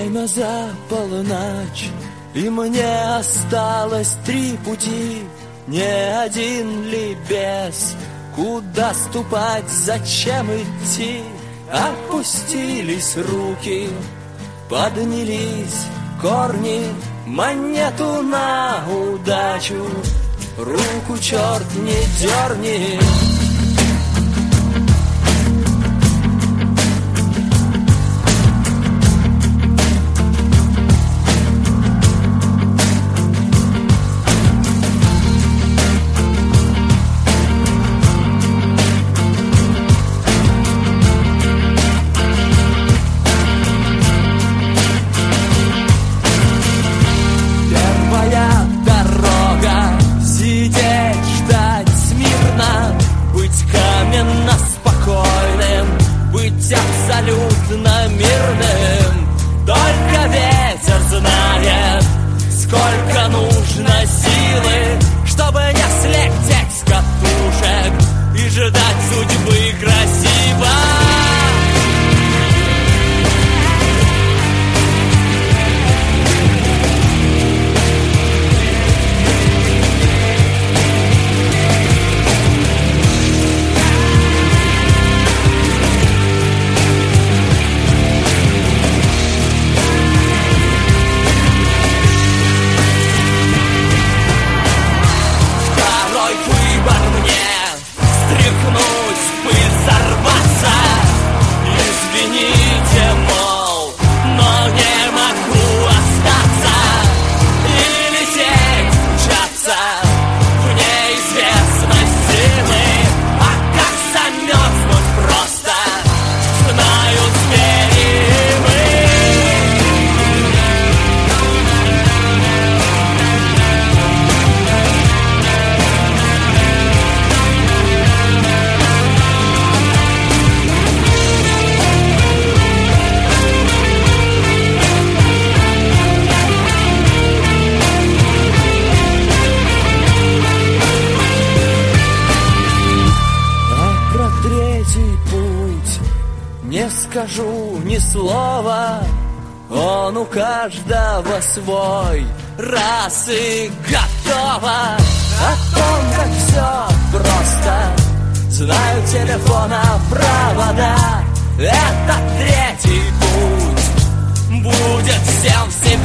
Время за полночь, и мне осталось 3 пути. Не один ли без? Куда ступать, зачем идти? Опустились руки, поднялись корни, монету на удачу, руку черт не дерни. Абсолютно мирным. Только ветер знает, сколько нужно силы, чтобы не слететь с катушек и ждать судьбы красиво. Не скажу ни слова, он у каждого свой, раз и готово. О том, как все просто, знаю телефона провода. Это 3-й путь, будет всем всем.